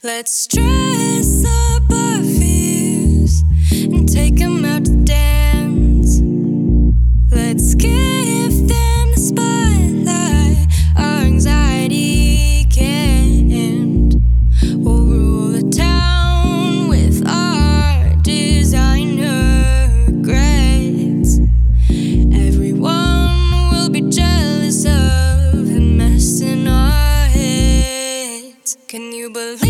Let's dress up our fears and take them out to dance. Let's give them the spotlight our anxiety can't. We'll rule the town with our designer regrets. Everyone will be jealous of the mess in our heads. Can you believe